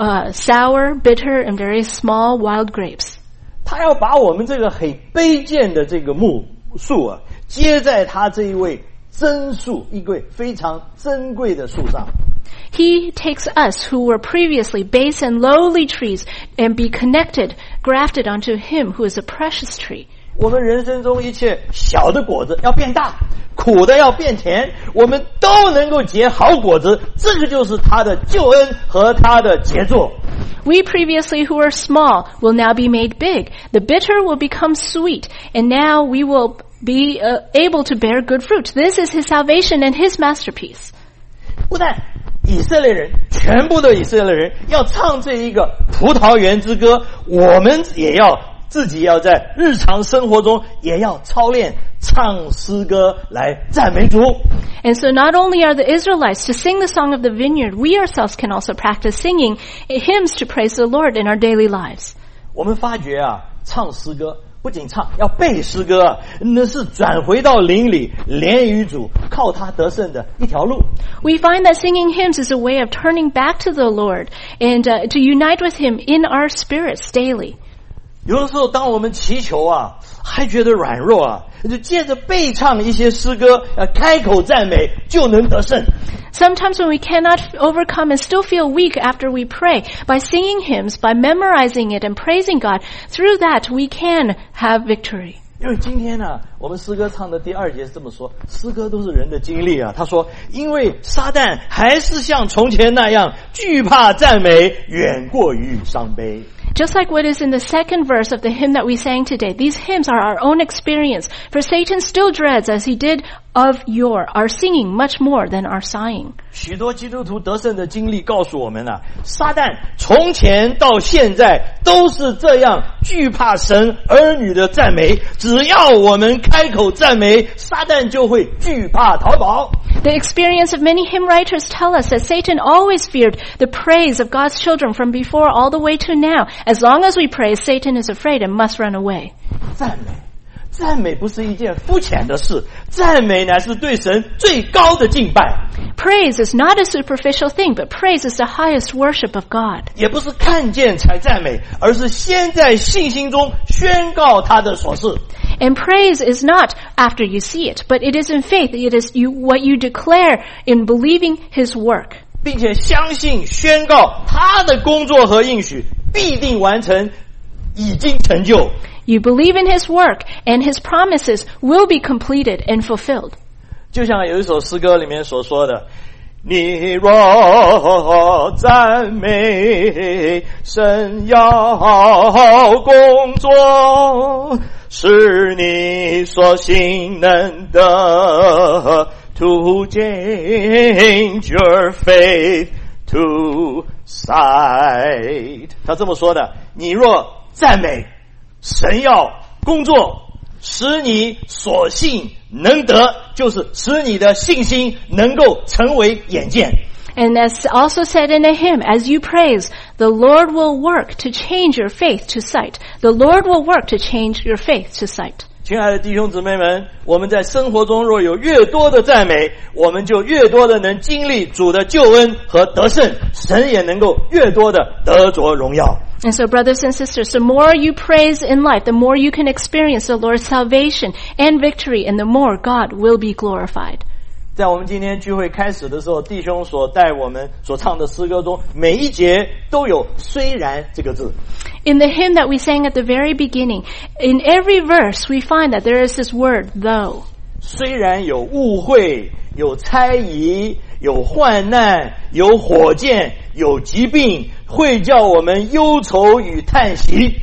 sour, bitter, and very small wild grapes. 他要把我们这个很卑贱的这个木树接在他这一位真树，一位非常珍贵的树上。 He takes us who were previously base and lowly trees and be connected, grafted onto him who is a precious tree. 我们人生中一切小的果子要变大，苦的要变甜，我们都能够结好果子，这个就是他的救恩和他的杰作。 We previously who were small will now be made big. The bitter will become sweet, and now we will be able to bear good fruit. This is his salvation and his masterpiece. 不但以色列人，全部的以色列人要唱这一个葡萄园之歌，我们也要自己要在日常生活中也要操练唱诗歌来赞美主。 And so not only are the Israelites to sing the song of the vineyard, we ourselves can also practice singing hymns to praise the Lord in our daily lives. 我们发觉唱诗歌不仅唱，要背诗歌那是转回到灵里，连于主，靠他得胜的一条路。 We find that singing hymns is a way of turning back to the Lord and to unite with him in our spirits daily. 有的时候当我们祈求还觉得软弱就借着背唱一些诗歌开口赞美就能得胜。 Sometimes when we cannot overcome and still feel weak after we pray, by singing hymns, by memorizing it and praising God, through that we can have victory. 因为今天我们诗歌唱的第2节是这么说，诗歌都是人的经历他说，因为撒旦还是像从前那样惧怕赞美，远过于伤悲。 Just like what is in the second verse of the hymn that we sang today, these hymns are our own experience, for Satan still dreads, as he did of yore, our singing much more than our sighing. 许多基督徒得胜的经历告诉我们撒旦从前到现在都是这样惧怕神儿女的赞美，只要我们开口赞美，撒旦就会惧怕逃跑。 The experience of many hymn writers tell us that Satan always feared the praise of God's children from before all the way to now. As long as we praise, Satan is afraid and must run away. 赞美不是一件肤浅的事，赞美乃是对神最高的敬拜。 Praise is not a superficial thing, but praise is the highest worship of God. 也不是看见才赞美，而是先在信心中宣告他的所事。 And praise is not after you see it, but it is in faith. It is what you declare in believing his work. 并且相信宣告他的工作和应许必定完成，已经成就。 You believe in his work, and his promises will be completed and fulfilled. 就像有一首诗歌里面所说的，你若赞美，神要工作， 是你所行能得。To change your faith to sight， 他这么说的：你若赞美，神要工作，使你所信能得，就是使你的信心能够成为眼见。 And as also said in a hymn, as you praise, the Lord will work to change your faith to sight. The Lord will work to change your faith to sight. 亲爱的弟兄姊妹们，我们在生活中若有越多的赞美，我们就越多的能经历主的救恩和得胜，神也能够越多的得着荣耀。 And so, brothers and sisters, the more you praise in life, the more you can experience the Lord's salvation and victory, and the more God will be glorified. 在我们今天聚会开始的时候，弟兄所带我们所唱的诗歌中，每一节都有虽然这个字。 In the hymn that we sang at the very beginning, in every verse we find that there is this word, though. 虽然有误会，有猜疑，有患难，有火箭，有疾病，会叫我们忧愁与叹息。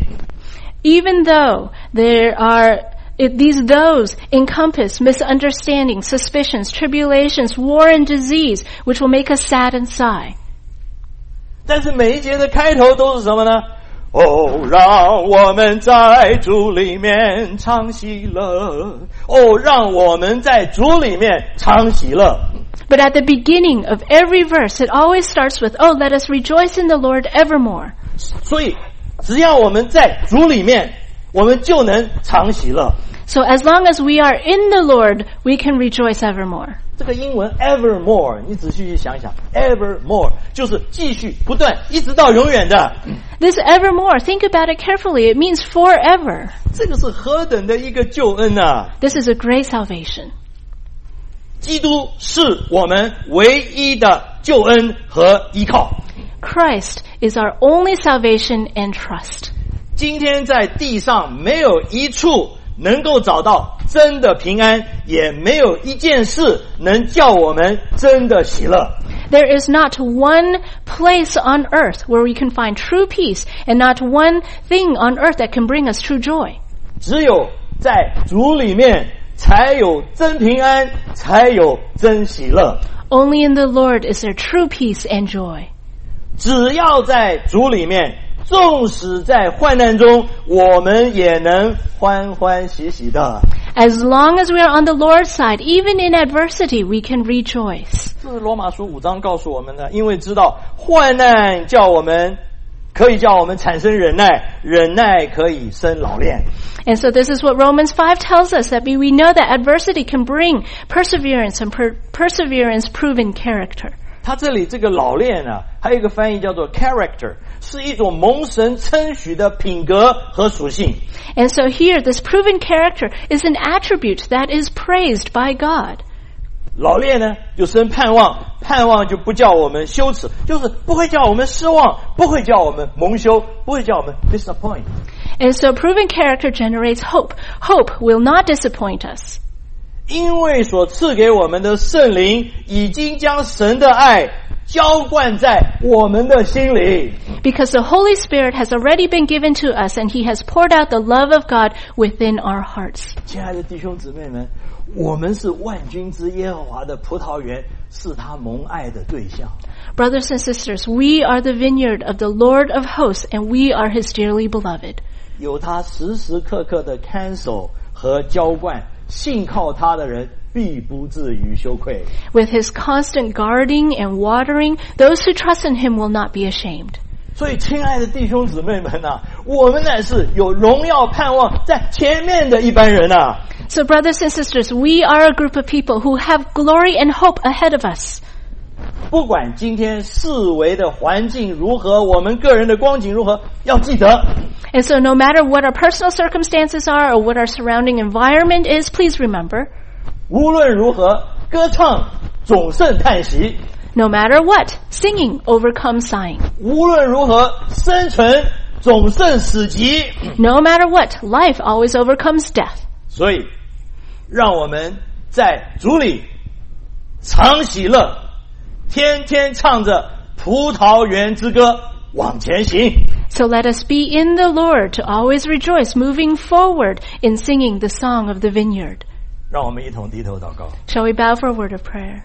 Even though there are these those encompass misunderstandings, suspicions, tribulations, war and disease, which will make us sad and sigh. 但是每一节的开头都是什么呢？哦，让我们在主里面常喜乐。哦，让我们在主里面常喜乐。 But at the beginning of every verse, it always starts with, oh, let us rejoice in the Lord evermore. 所以，只要我们在主里面，我们就能常喜乐。 So as long as we are in the Lord, we can rejoice evermore. 这个英文 evermore， 你仔细去想想 ，evermore 就是继续不断，一直到永远的。 This evermore, think about it carefully. It means forever. 这个是何等的一个救恩啊！ This is a great salvation. 基督是我们唯一的救恩和依靠。 Christ is our only salvation and trust. 今天在地上没有一处能够找到真的平安，也没有一件事能叫我们真的喜乐。 There is not one place on earth where we can find true peace, and not one thing on earth that can bring us true joy. 只有在主里面才有真平安，才有真喜乐。 Only in the Lord is there true peace and joy. 只要在主里面，纵使在患难中，我们也能欢欢喜喜的。 As long as we are on the Lord's side, even in adversity, we can rejoice. 这是罗马书5章告诉我们的，因为知道患难可以叫我们产生忍耐，忍耐可以生老练。 And so this is what Romans 5 tells us, that we know that adversity can bring perseverance, and perseverance proven character. 他这里这个老练啊，还有一个翻译叫做 character， 是一种蒙神称许的品格和属性。 And so here, this proven character is an attribute that is praised by God. 老练呢，就生盼望，盼望就不叫我们羞耻，就是不会叫我们失望，不会叫我们蒙羞，不会叫我们 disappoint。 And so proven character generates hope. Hope will not disappoint us. 因为所赐给我们的圣灵已经将神的爱浇灌在我们的心里。 Because the Holy Spirit has already been given to us, and He has poured out the love of God within our hearts. 亲爱的弟兄姊妹们，我们是万军之耶和华的葡萄园，是他蒙爱的对象。 Brothers and sisters, we are the vineyard of the Lord of hosts, and we are His dearly beloved. 有他时时刻刻的看守和浇灌，信靠他的人必不至于羞愧。 With His constant guarding and watering, those who trust in Him will not be ashamed. 所以亲爱的弟兄姊妹们啊，我们乃是有荣耀盼望在前面的一班人啊。 So brothers and sisters, we are a group of people who have glory and hope ahead of us. 不管今天四围的环境如何，我们个人的光景如何，要记得。 And so no matter what our personal circumstances are or what our surrounding environment is, please remember, 无论如何，歌唱总胜叹息。 no matter what, singing overcomes sighing. 无论如何，生存总胜死寂。 No matter what, life always overcomes death. 所以，让我们在主里常喜乐，天天唱着葡萄园之歌往前行。 So let us be in the Lord to always rejoice, moving forward in singing the song of the vineyard. 让我们一同低头祷告。 Shall we bow for a word of prayer?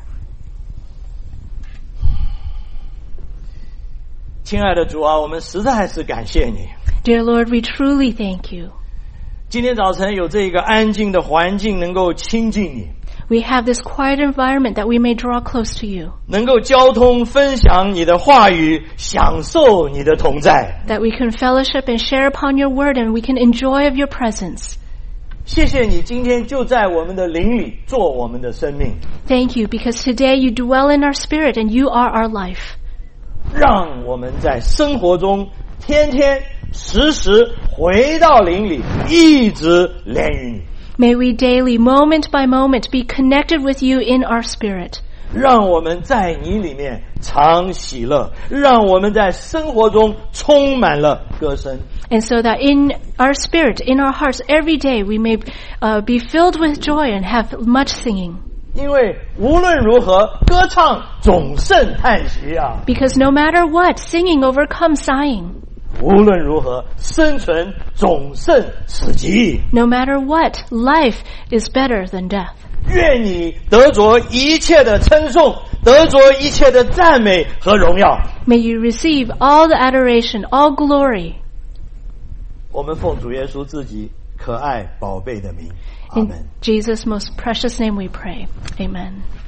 亲爱的主啊，我们实在是感谢你。 Dear Lord, we truly thank you. 今天早晨有这个安静的环境，能够亲近你， We have this quiet environment that we may draw close to you, 能够交通分享你的话语，享受你的同在。 that we can fellowship and share upon your word and we can enjoy of your presence. 谢谢你今天就在我们的灵里做我们的生命， Thank you because today you dwell in our spirit and you are our life. 让我们在生活中天天时时回到灵里，一直连于你。 May we daily, moment by moment, be connected with you in our spirit. 让我们在你里面常喜乐，让我们在生活中充满了歌声。 And so that in our spirit, in our hearts, every day we may be filled with joy and have much singing. 因为无论如何，歌唱总胜叹息啊！ Because no matter what, singing overcomes sighing. 无论如何，生存总胜死寂。 No matter what, life is better than death. 愿你得着一切的称颂，得着一切的赞美和荣耀。 May you receive all the adoration, all glory. 我们奉主耶稣自己可爱宝贝的名，阿 In 门。 Jesus' most precious name we pray. Amen.